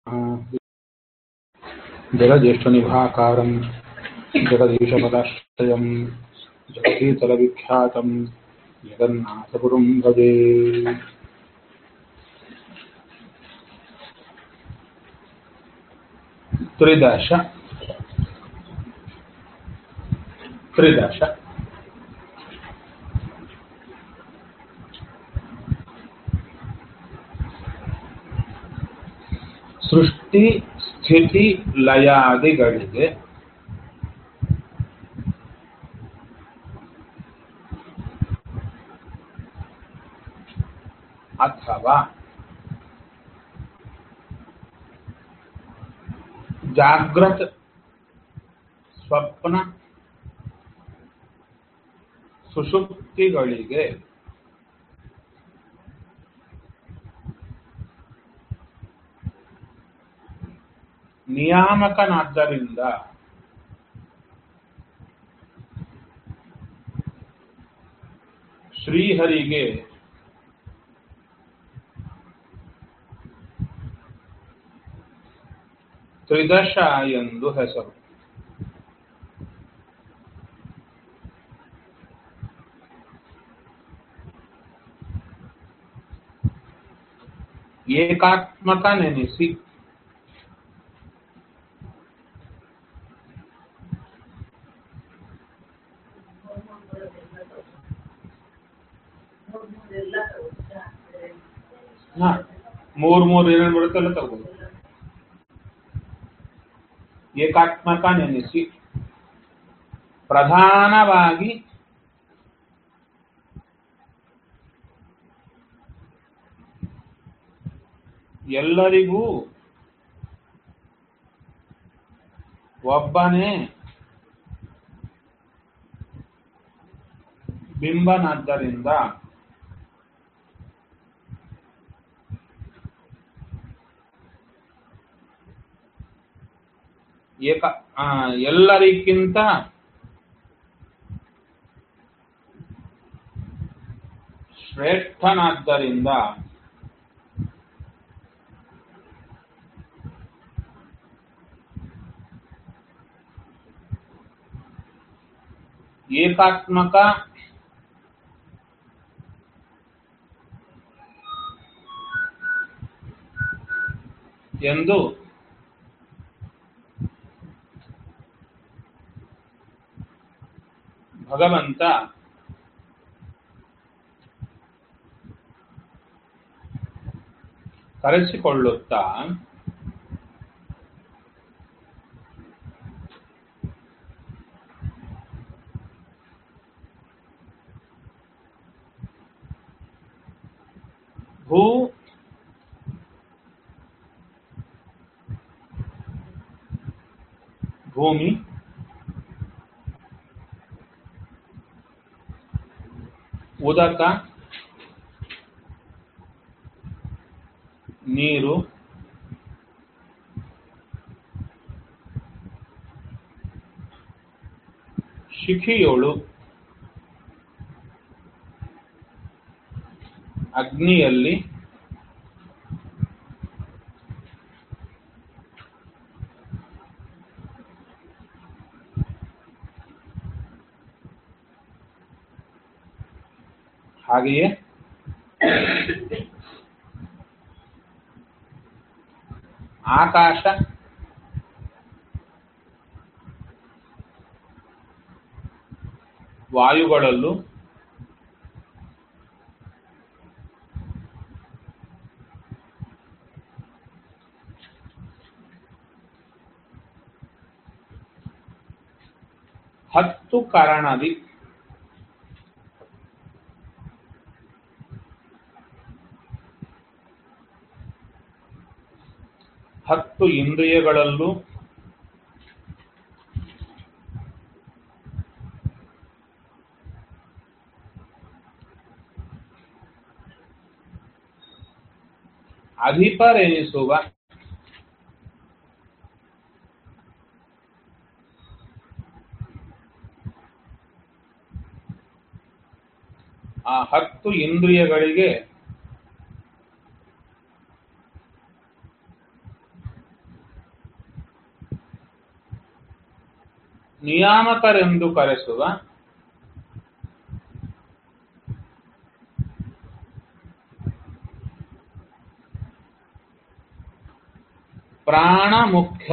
जलज्येष्ठनिभाकारं जगदीशपदाश्रयं जगतीतलविख्यातं जगन्नाथगुरुं भजे। त्रिदश ಸೃಷ್ಟಿ ಸ್ಥಿತಿ ಲಯಾದಿಗಳಿಗೆ ಅಥವಾ ಜಾಗ್ರತ್ ಸ್ವಪ್ನ ಸುಷುಪ್ತಿಗಳಿಗೆ ನಿಯಾಮಕನಾದ್ದರಿಂದ ಶ್ರೀಹರಿಗೆ ತ್ರಿದಶ ಎಂದು ಹೆಸರು. ಏಕಾತ್ಮಕ ನೆನೆಸಿ ಮೂರು ಏನೇನು ಬರುತ್ತಲ್ಲ ತಗೋದು. ಏಕಾತ್ಮಕ ನೆನೆಸಿ ಪ್ರಧಾನವಾಗಿ ಎಲ್ಲರಿಗೂ ಒಬ್ಬನೇ ಬಿಂಬನಾದ್ದರಿಂದ ಎಲ್ಲರಿಗಿಂತ ಶ್ರೇಷ್ಠನಾದ್ದರಿಂದ ಏಕಾತ್ಮಕ ಎಂದು ಭಗವಂತ ಕರೆಸಿಕೊಳ್ಳುತ್ತಾ ಭೂಮಿ, ಉದಕ, ನೀರು, ಶಿಖಿಯೋಳು, ಅಗ್ನಿಯಲ್ಲಿ ಹಾಗೆಯೇ ಆಕಾಶ, ವಾಯುಗಳಲ್ಲೂ ಹತ್ತು ಕಾರಣದಿ ಹತ್ತು ಇಂದ್ರಿಯಗಳಲ್ಲೂ ಅಧಿಪರೆನಿಸುವ ಆ 10 ಇಂದ್ರಿಯಗಳಿಗೆ ನಿಯಾಮಕರೆಂದು ಕರೆಸುವ ಪ್ರಾಣ ಮುಖ್ಯ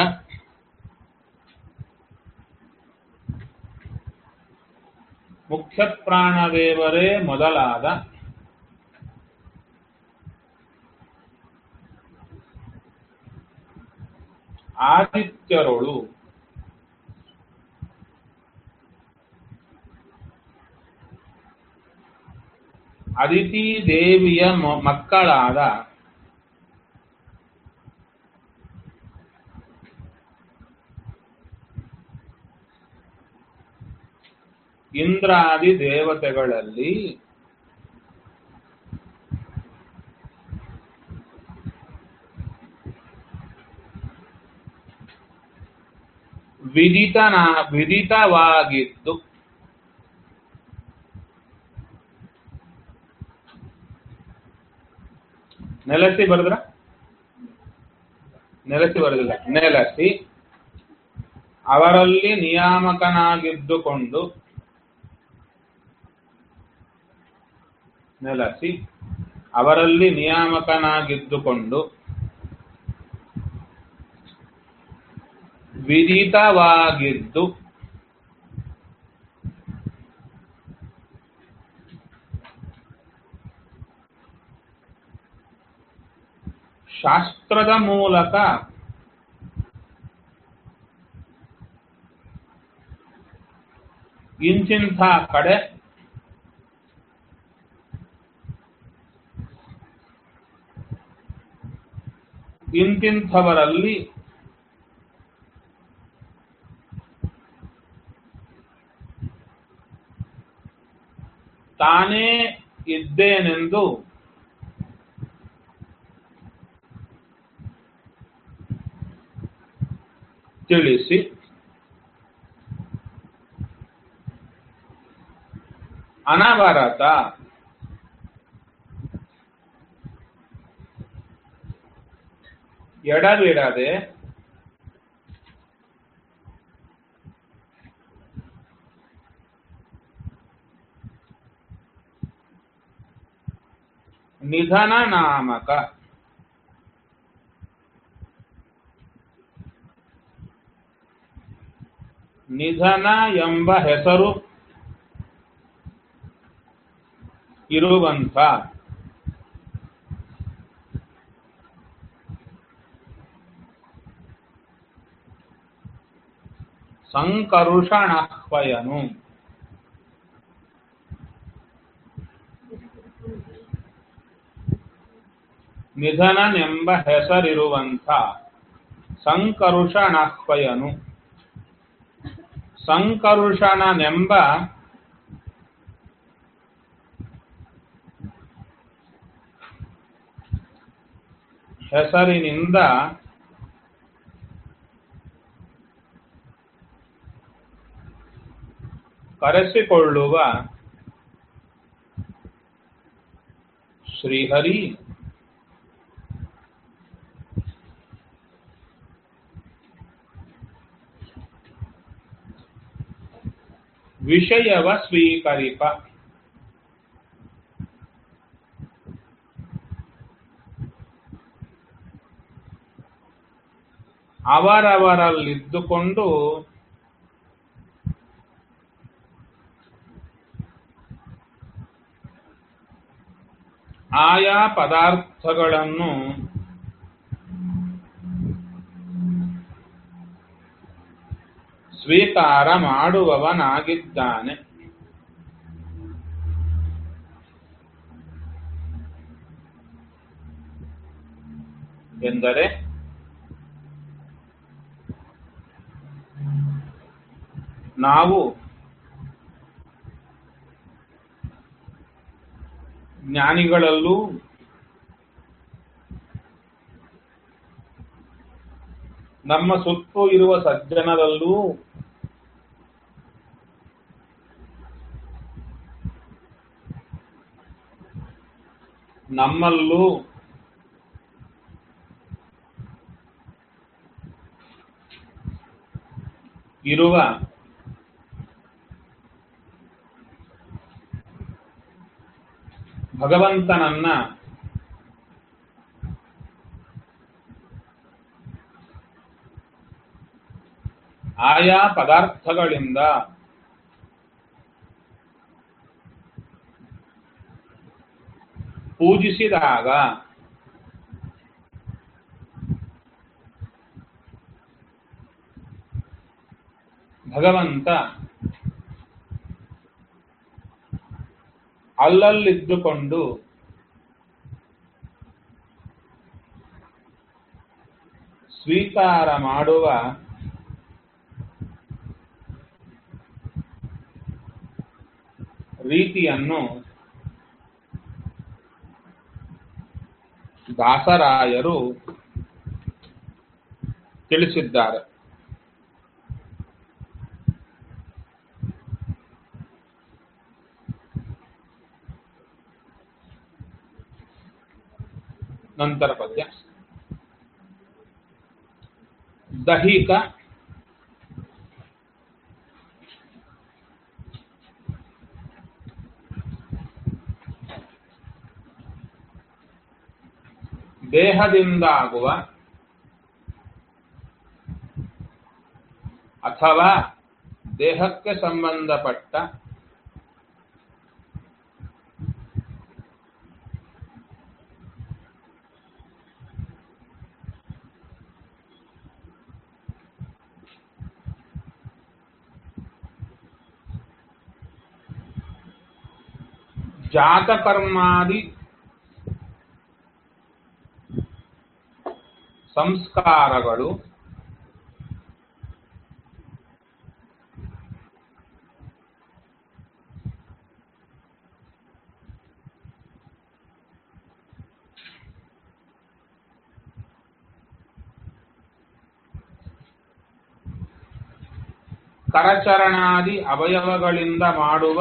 ಮುಖ್ಯ ಪ್ರಾಣದೇವರೇ ಮೊದಲಾದ ಆದಿತ್ಯರೊಳು ಅದಿತಿ ದೇವಿಯ ಮಕ್ಕಳಾದ ಇಂದ್ರಾದಿ ದೇವತೆಗಳಲ್ಲಿ ವಿದಿತವಾಗಿದ್ದು ನೆಲೆಸಿ ಬರೆದ್ರ ನೆಲೆಸಿ ಬರೆದಿಲ್ಲ ನೆಲೆಸಿ ಅವರಲ್ಲಿ ನಿಯಾಮಕನಾಗಿದ್ದುಕೊಂಡು ನೆಲೆಸಿ ಅವರಲ್ಲಿ ನಿಯಾಮಕನಾಗಿದ್ದುಕೊಂಡು ವಿದಿತವಾಗಿದ್ದು ಶಾಸ್ತ್ರದ ಮೂಲಕ ಇಂಚಿಂಥ ಕಡೆ ಇಂತಿಂಥವರಲ್ಲಿ ತಾನೇ ಇದ್ದೇನೆಂದು ತಿಳಿಸಿ ಅನವರತ ಎಡಬಿಡದೆ ನಿಧನ ನಾಮಕ ನಿಧನ ಎಂಬ ಹೆಸರು ಇರುವಂಥ ಸಂಕರುಷಣಾಹ್ವಯನು ನಿಧನನೆಂಬ ಹೆಸರಿರುವಂಥ ಸಂಕರುಷಣಾಹ್ವಯನು ಸಂಕರುಷಣನೆಂಬ ಹೆಸರಿನಿಂದ ಕರೆಸಿಕೊಳ್ಳುವ ಶ್ರೀಹರಿ ವಿಷಯವ ಸ್ವೀಕರಿಪ ಅವರವರಲ್ಲಿದ್ದುಕೊಂಡು ಆಯಾ ಪದಾರ್ಥಗಳನ್ನು ಸ್ವೀಕಾರ ಮಾಡುವವನಾಗಿದ್ದಾನೆ. ಎಂದರೆ ನಾವು ಜ್ಞಾನಿಗಳಲ್ಲೂ ನಮ್ಮ ಸುತ್ತು ಇರುವ ಸಜ್ಜನರಲ್ಲೂ ನಮ್ಮಲ್ಲೂ ಇರುವ ಭಗವಂತನನ್ನ ಆಯಾ ಪದಾರ್ಥಗಳಿಂದ ಪೂಜಿಸಿದಾಗ ಭಗವಂತ ಅಲ್ಲಲ್ಲಿದ್ದುಕೊಂಡು ಸ್ವೀಕಾರ ಮಾಡುವ ರೀತಿಯನ್ನು ದಾಸರಾಯರು ತಿಳಿಸಿದ್ದಾರೆ. ನಂತರ ಪದ್ಯ ದೈಹಿಕ ದೇಹದಿಂದಾಗುವ ಅಥವಾ ದೇಹಕ್ಕೆ ಸಂಬಂಧಪಟ್ಟ ಜಾತಕರ್ಮಾದಿ ಸಂಸ್ಕಾರಗಳು ಕರಚರಣಾದಿ ಅವಯವಗಳಿಂದ ಮಾಡುವ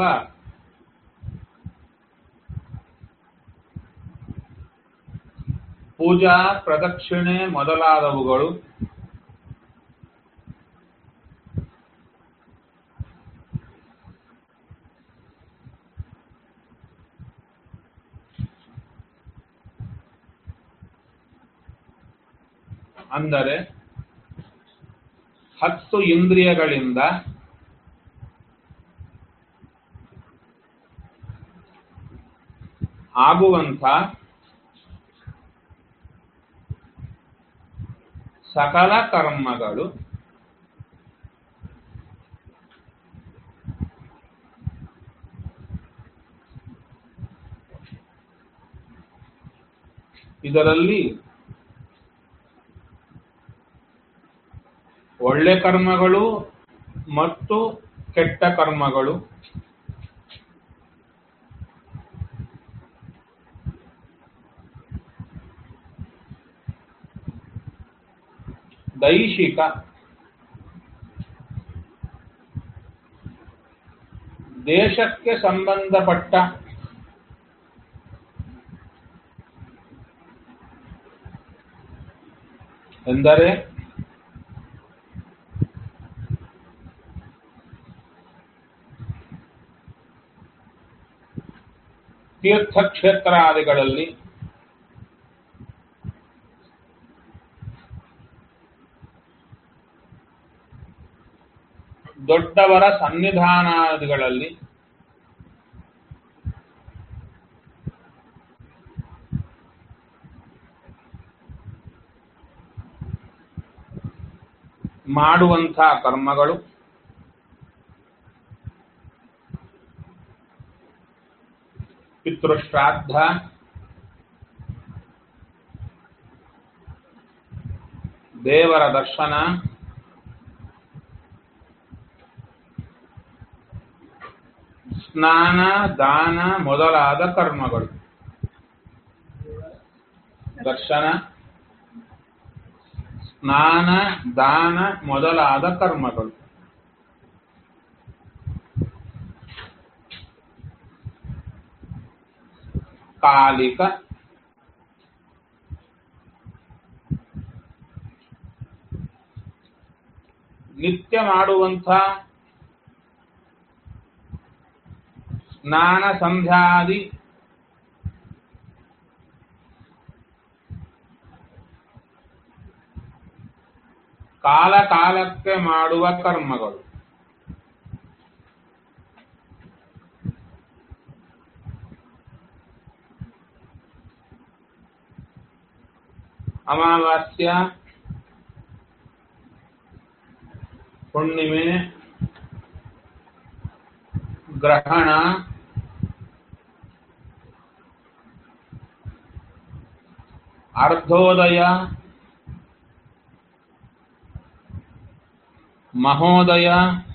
ಪೂಜಾ ಪ್ರದಕ್ಷಿಣೆ ಮೊದಲಾದವುಗಳು ಅಂದರೆ 10 ಇಂದ್ರಿಯಗಳಿಂದ ಆಗುವಂಥ ಸಕಲ ಕರ್ಮಗಳು ಇದರಲ್ಲಿ ಒಳ್ಳೆ ಕರ್ಮಗಳು ಮತ್ತು ಕೆಟ್ಟ ಕರ್ಮಗಳು ದೈಹಿಕ ದೇಶಕ್ಕೆ ಸಂಬಂಧಪಟ್ಟ ಎಂದರೆ ತೀರ್ಥಕ್ಷೇತ್ರಾದಿಗಳಲ್ಲಿ ದೊಡ್ಡವರ ಸನ್ನಿಧಾನಾದಿಗಳಲ್ಲಿ ಮಾಡುವಂಥ ಕರ್ಮಗಳು ಪಿತೃಶ್ರಾದ್ದ ದೇವರ ದರ್ಶನ ಸ್ನಾನ ದಾನ ಮೊದಲಾದ ಕರ್ಮಗಳು ದರ್ಶನ ಸ್ನಾನ ದಾನ ಮೊದಲಾದ ಕರ್ಮಗಳು ಕಾಲಿಕ ನಿತ್ಯ ಮಾಡುವಂಥ ಸ್ನಾನ ಸಂಧ್ಯಾದಿ ಕಾಲ ಕಾಲಕ್ಕೆ ಮಾಡುವ ಕರ್ಮಗಳು. ಅಮಾವಾಸ್ಯ, ಹುಣ್ಣಿಮೆ, ಗ್ರಹಣ, ಅರ್ಧೋದಯ, ಮಹೋದಯ,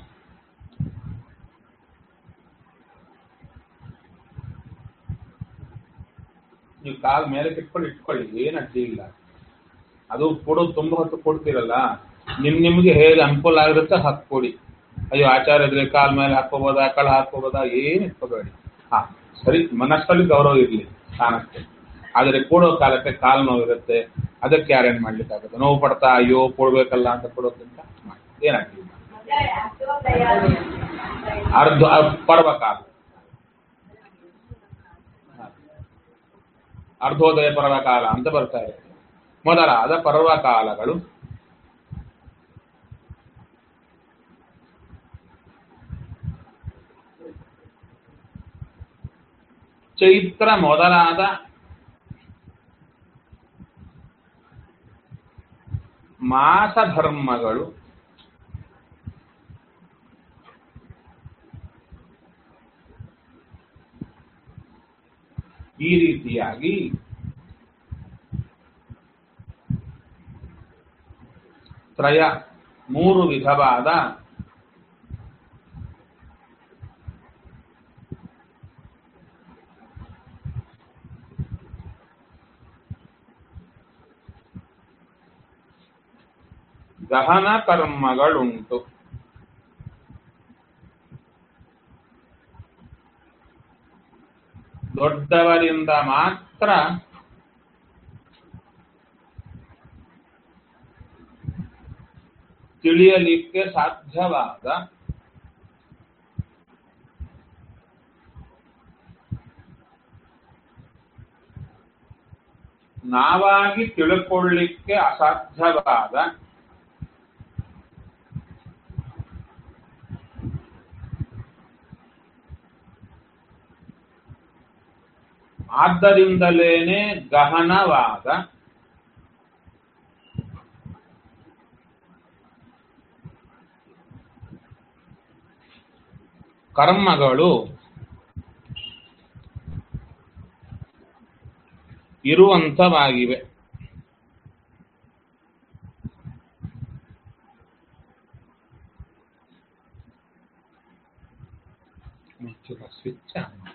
ನೀವು ಕಾಲ್ ಮೇಲೆ ಇಟ್ಕೊಳ್ಳಿ, ಏನು ಅಡ್ಡಿ ಇಲ್ಲ. ಅದು ಕೊಡೋದು ತುಂಬ ಹೊತ್ತು ಕೊಡ್ತಿರಲ್ಲ, ನಿಮ್ಗೆ ಹೇಗೆ ಅನುಕೂಲ ಆಗಿರುತ್ತೆ ಹಾಕ್ಕೊಡಿ. ಅಯ್ಯೋ ಆಚಾರ್ಯದ್ರೆ ಕಾಲ್ ಮೇಲೆ ಹಾಕೋಬೋದಾ, ಕಳ ಹಾಕೋಬೋದಾ, ಏನು ಇಟ್ಕೋಬೇಡಿ. ಹಾ ಸರಿ, ಮನಸ್ಸಲ್ಲಿ ಗೌರವ ಇರಲಿ ಸ್ಥಾನಕ್ಕೆ. ಆದರೆ ಕೊಡೋ ಕಾಲಕ್ಕೆ ಕಾಲು ನೋವಿರುತ್ತೆ, ಅದಕ್ಕೆ ಯಾರೇನು ಮಾಡ್ಲಿಕ್ಕಾಗುತ್ತೆ? ನೋವು ಪಡ್ತಾ ಅಯ್ಯೋ ಕೊಡ್ಬೇಕಲ್ಲ ಅಂತ ಕೊಡೋದ್ರಿಂದ ಮಾಡಿ, ಏನಾಗ್ತಿಲ್ಲ. ಅರ್ಧ ಪರ್ವಕಾಲ, ಅರ್ಧೋದಯ ಪರ್ವಕಾಲ ಅಂತ ಬರ್ತಾ ಇದೆ. ಮೊದಲಾದ ಪರ್ವಕಾಲಗಳು ಚೈತ್ರ ಮೊದಲಾದ ಮಾಸ ಧರ್ಮಗಳು ಈ ರೀತಿಯಾಗಿ ತ್ರಯ 3 ವಿಧವಾದ ಗಹನ ಕರ್ಮಗಳುಂಟು. ದೊಡ್ಡವರಿಂದ ಮಾತ್ರ ತಿಳಿಯಲಿಕ್ಕೆ ಸಾಧ್ಯವಾದ ನಾವಾಗಿ ತಿಳ್ಕೊಳ್ಳಿಕ್ಕೆ ಅಸಾಧ್ಯವಾದ ಆದ್ದರಿಂದಲೇನೆ ಗಹನವಾದ ಕರ್ಮಗಳು ಇರುವಂತವಾಗಿವೆ. ಸ್ವಿಚ್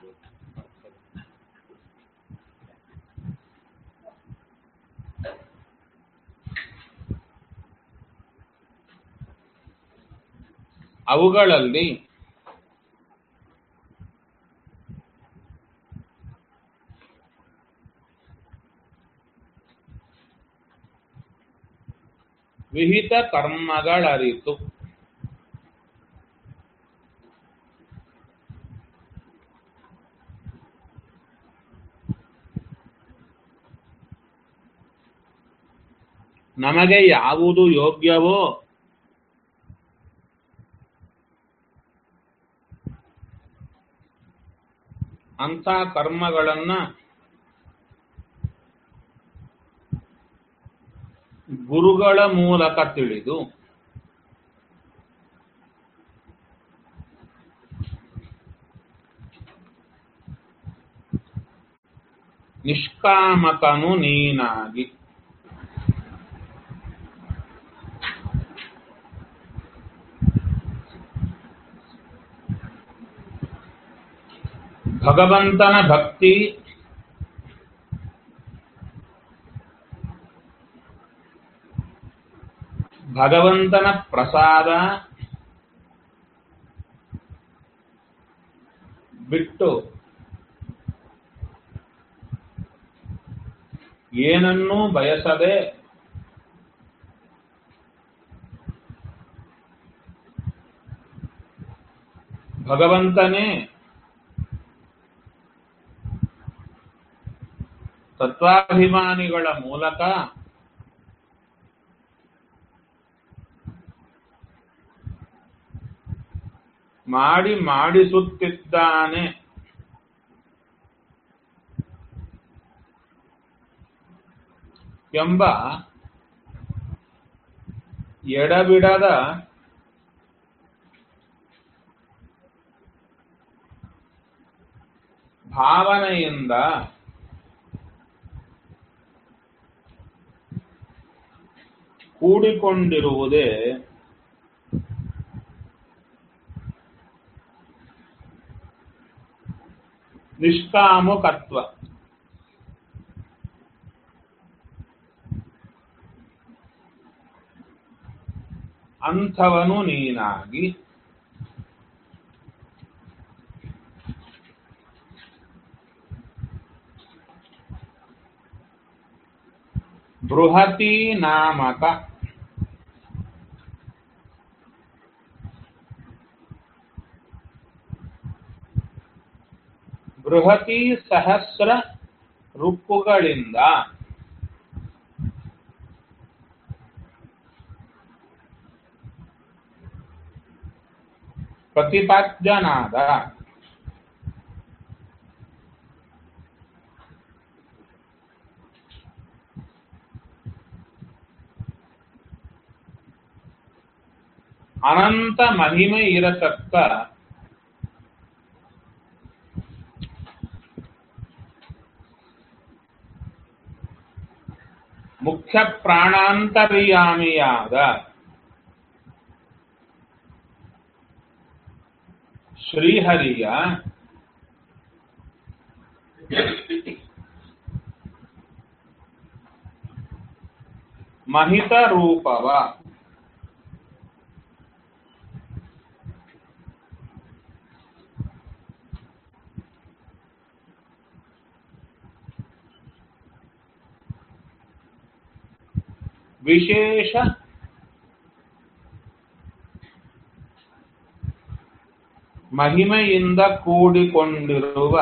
ಅವುಗಳಲ್ಲಿ ವಿಹಿತ ಕರ್ಮಗಳರಿತು ನಮಗೆ ಯಾವುದು ಯೋಗ್ಯವೋ ಅಂಥ ಕರ್ಮಗಳನ್ನ ಗುರುಗಳ ಮೂಲಕ ತಿಳಿದು ನಿಷ್ಕಾಮಕನು ನೀನಾಗಿ ಭಗವಂತನ ಭಕ್ತಿ ಭಗವಂತನ ಪ್ರಸಾದ ಬಿಟ್ಟು ಏನನ್ನೂ ಬಯಸದೆ ಭಗವಂತನೇ ತತ್ವಾಭಿಮಾನಿಗಳ ಮೂಲಕ ಮಾಡಿಸುತ್ತಿದ್ದಾನೆ. ಎಂಬ ಎಡಬಿಡದ ಭಾವನೆಯಿಂದ ಕೂಡಿಕೊಂಡಿರುವುದೇ ನಿಷ್ಕಾಮಕತ್ವ. ಅಂಥವನು ನೀನಾಗಿ ಬೃಹತಿ ನಾಮಕ ಬೃಹತಿ ಸಹಸ್ರ ರುಕ್ಕುಗಳಿಂದ ಪ್ರತಿಪಾದ್ಯನಾದ ಅನಂತ ಮಹಿಮೆ ಇರತಕ್ಕ ಮುಖ್ಯ ಪ್ರಾಣಾಂತರ್ಯಾಮಿಯಾದ ಶ್ರೀಹರಿಯ ಮಹಿತ ರೂಪವ ವಿಶೇಷ ಮಹಿಮೆಯಿಂದ ಕೂಡಿಕೊಂಡಿರುವ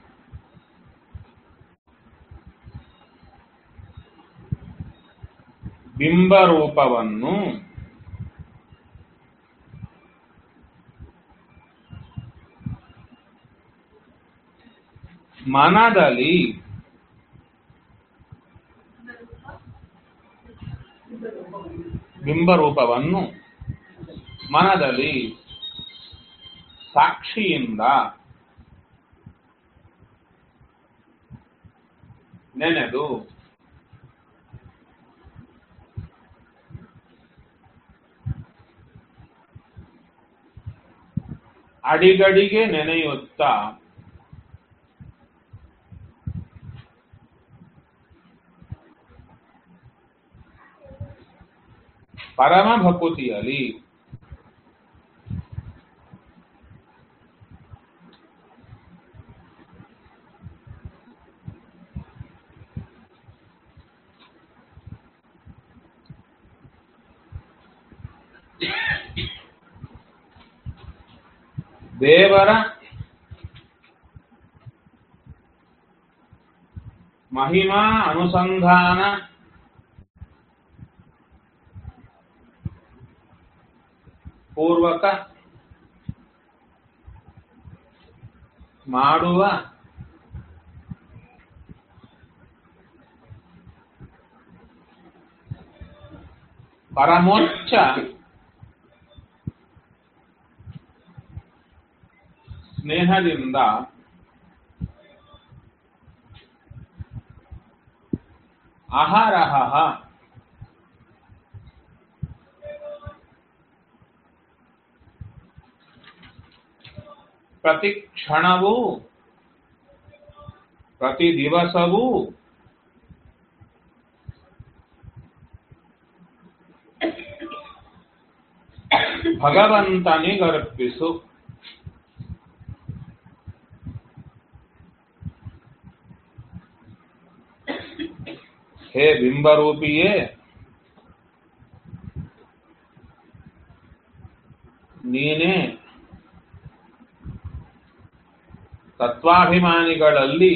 ಬಿಂಬರೂಪವನ್ನು ಮನದಲ್ಲಿ ಬಿಂಬರೂಪವನ್ನು ಮನದಲ್ಲಿ ಸಾಕ್ಷಿಯಿಂದ ನೆನೆದು ಅಡಿಗಡಿಗೆ ನೆನೆಯುತ್ತಾ ಪರಮ ಭಕುತಿಯಲ್ಲಿ ದೇವರ ಮಹಿಮಾ ಅನುಸಂಧಾನ ಪೂರ್ವಕ ಮಾಡುವ ಪರಮೋಚ್ಚ ಸ್ನೇಹದಿಂದ ಅಹರಹ ಪ್ರತಿ ಕ್ಷಣವೂ ಪ್ರತಿ ದಿವಸವೂ ಭಗವಂತನಿಗರ್ಪಿಸು. ಹೇ ಬಿಂಬರೂಪಿಯೇ, ನೀನೇ ತತ್ವಾಭಿಮಾನಿಗಳಲ್ಲಿ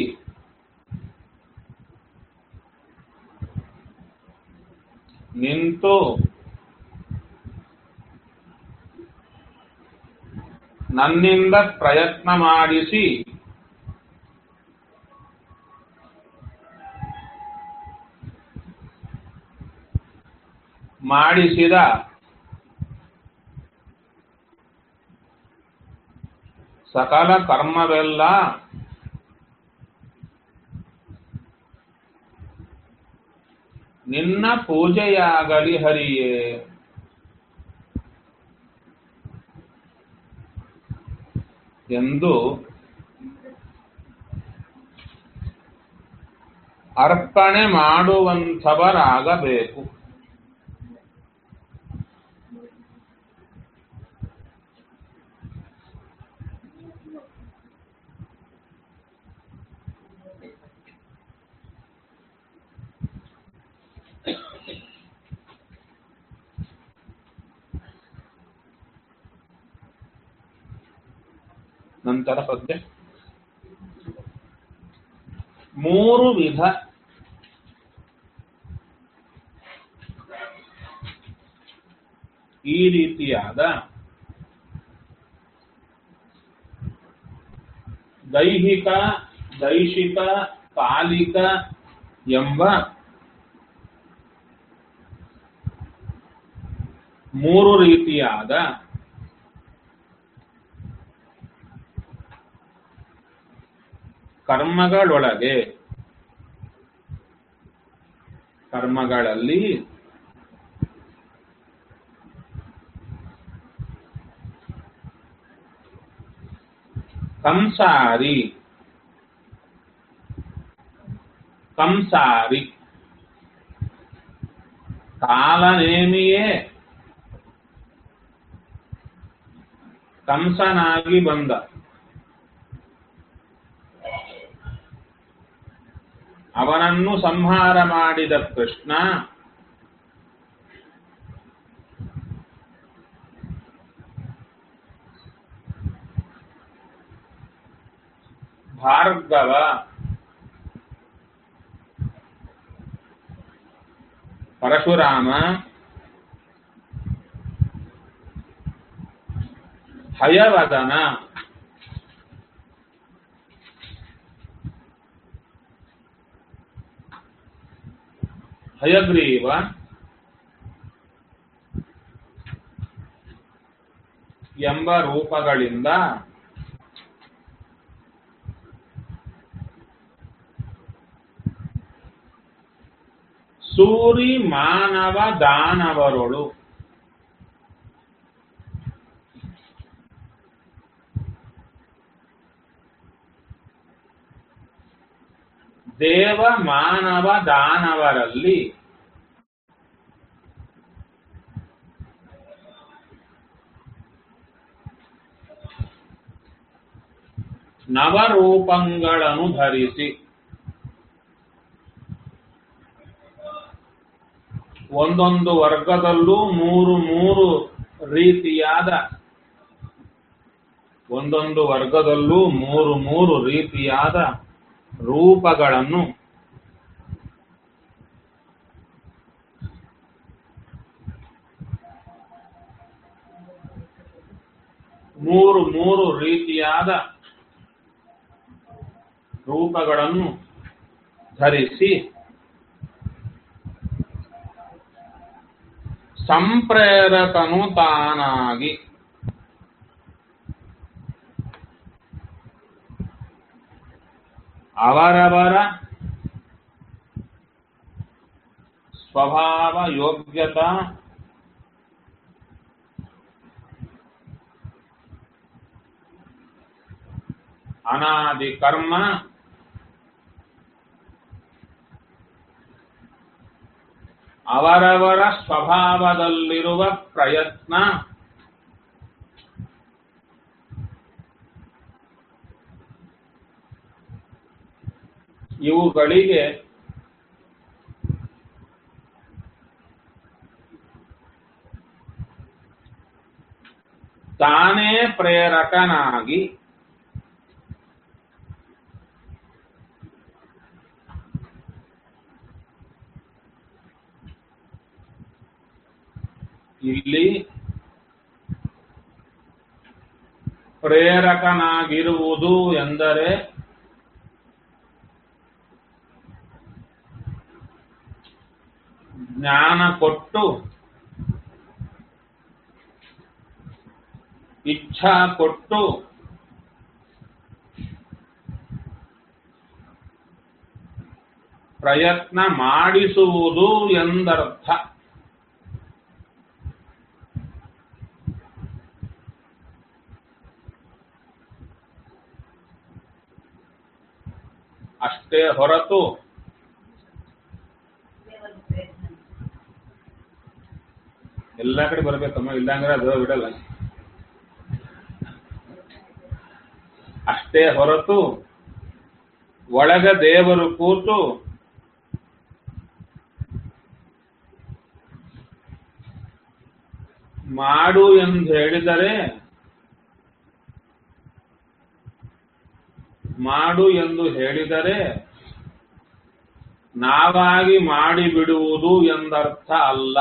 ನಿಂತು ನನ್ನಿಂದ ಪ್ರಯತ್ನ ಮಾಡಿಸಿದ ಸಕಲ ಕರ್ಮವೆಲ್ಲ ನಿನ್ನ ಪೂಜೆಯಾಗಲಿ ಹರಿಯೇ. ಎಂದು ಅರ್ಪಣೆ ಮಾಡುವಂಥವರಾಗಬೇಕು. ನಂತರ ಪದ್ಯ. 3 ವಿಧ ಈ ರೀತಿಯಾದ ದೈಹಿಕ, ದೈಶಿಕ, ಕಾಲಿಕ ಎಂಬ 3 ರೀತಿಯಾದ ಕರ್ಮಗಳಲ್ಲಿ ಕಂಸಾರಿ ಕಾಲನೇಮಿಯೇ ಕಂಸನಾಗಿ ಬಂದ ಅವನನ್ನು ಸಂಹಾರ ಮಾಡಿದ ಕೃಷ್ಣ ಭಾರ್ಗವ ಪರಶುರಾಮ ಹಯವದನ ಹಯಗ್ರೀವ ಎಂಬ ರೂಪಗಳಿಂದ ಸೂರಿ ಮಾನವ ದಾನವರೊಳು ದೇವ ಮಾನವ ದಾನವರಲ್ಲಿ ನವರೂಪಗಳನ್ನು ಧರಿಸಿ ಒಂದೊಂದು ವರ್ಗದಲ್ಲೂ ಮೂರು ರೀತಿಯಾದ ರೂಪಗಳನ್ನು ಮೂರು ರೀತಿಯಾದ ರೂಪಗಳನ್ನು ಧರಿಸಿ ಸಂಪ್ರೇರಕನು ತಾನಾಗಿ ಅವರವರ ಸ್ವಭಾವ ಯೋಗ್ಯತಾ ಅನಾದಿ ಕರ್ಮ ಅವರವರ ಸ್ವಭಾವದಲ್ಲಿರುವ ಪ್ರಯತ್ನ ಇವುಗಳಿಗೆ ತಾನೇ ಪ್ರೇರಕನಾಗಿ ಇಲ್ಲಿ ಪ್ರೇರಕನಾಗಿರುವುದು ಎಂದರೆ ಜ್ಞಾನ ಕೊಟ್ಟು ಇಚ್ಛಾ ಕೊಟ್ಟು ಪ್ರಯತ್ನ ಮಾಡಿಸುವುದು ಎಂದರ್ಥ. ಅಷ್ಟೇ ಹೊರತು ಎಲ್ಲ ಕಡೆ ಬರ್ಬೇಕಮ್ಮ, ಇಲ್ಲಾಂದ್ರೆ ಅದು ಬಿಡಲ್ಲ. ಅಷ್ಟೇ ಹೊರತು ಒಳಗ ದೇವರು ಕೂತು ಮಾಡು ಎಂದು ಹೇಳಿದರೆ, ಮಾಡು ಎಂದು ಹೇಳಿದರೆ ನಾವಾಗಿ ಮಾಡಿಬಿಡುವುದು ಎಂದರ್ಥ ಅಲ್ಲ.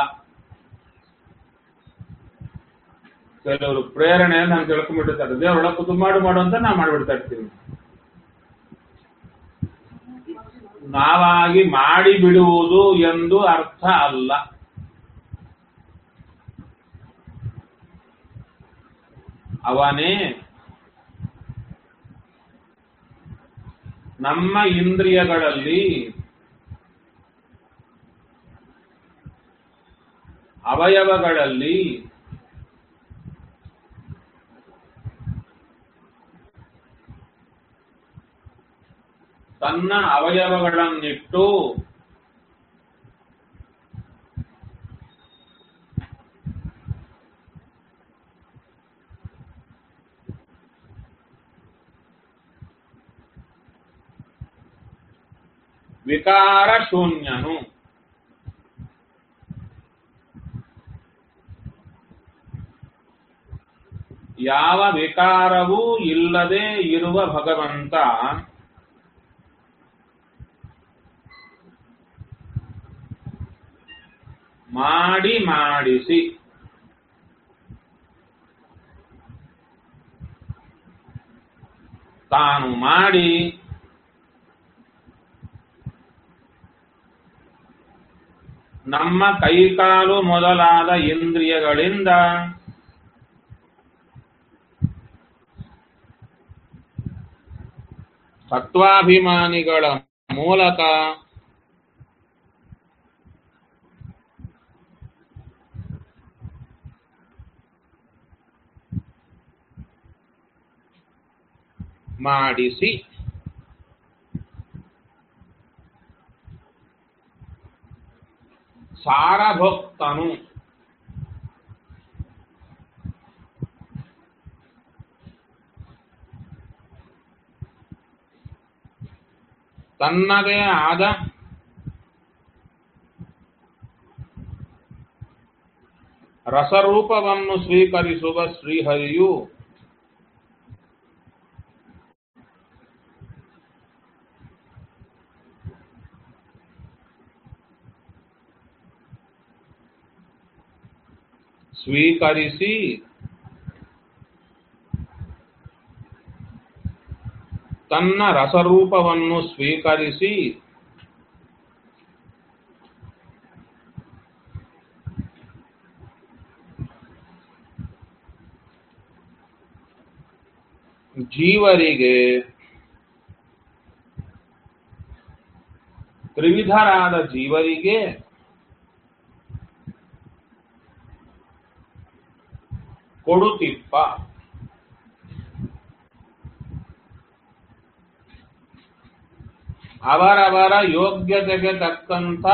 ಕೆಲವರು ಪ್ರೇರಣೆ ನಾನು ತಿಳ್ಕೊಂಡ್ಬಿಟ್ಟಿರ್ತಾರೆ, ದೇವರೊಳ ಕೂತು ಮಾಡು ಮಾಡು ಅಂತ ನಾ ಮಾಡಿಬಿಡ್ತಾ ಇರ್ತೀನಿ. ನಾವಾಗಿ ಮಾಡಿಬಿಡುವುದು ಎಂದು ಅರ್ಥ ಅಲ್ಲ. ಅವನೇ ನಮ್ಮ ಇಂದ್ರಿಯಗಳಲ್ಲಿ ಅವಯವಗಳಲ್ಲಿ ತನ್ನ ಅವಯವಗಳನ್ನಿಟ್ಟು ವಿಕಾರ ಶೂನ್ಯನು. ಯಾವ ವಿಕಾರವೂ ಇಲ್ಲದೆ ಇರುವ ಭಗವಂತ ಮಾಡಿ ಮಾಡಿಸಿ ತಾನು ಮಾಡಿ ನಮ್ಮ ಕೈಕಾಲು ಮೊದಲಾದ ಇಂದ್ರಿಯಗಳಿಂದ ತತ್ವಾಭಿಮಾನಿಗಳ ಮೂಲಕ ಮಾಡಿಸಿ ಸಾರಭಕ್ತನು ತನ್ನದೇ ಆದ ರಸರೂಪವನ್ನು ಸ್ವೀಕರಿಸುವ ಶ್ರೀಹರಿಯು ಸ್ವೀಕರಿಸಿ ತನ್ನ ರಸರೂಪವನ್ನು ಸ್ವೀಕರಿಸಿ ಜೀವರಿಗೆ ತ್ರಿವಿಧರಾದ ಜೀವರಿಗೆ ಕೊಡುತ್ತಿಪ್ಪ. ಅವರವರ ಯೋಗ್ಯತೆಗೆ ತಕ್ಕಂಥ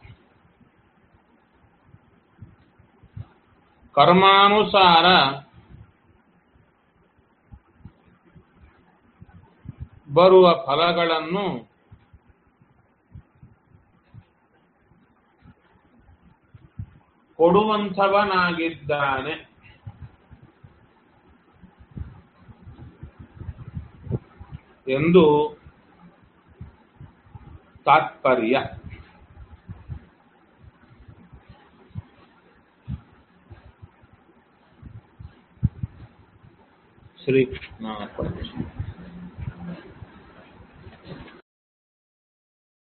ಕರ್ಮಾನುಸಾರ ಬರುವ ಫಲಗಳನ್ನು ಕೊಡುವಂಥವನಾಗಿದ್ದಾನೆ ಎಂದು ತಾತ್ಪರ್ಯ. ಶ್ರೀ ಕೃಷ್ಣ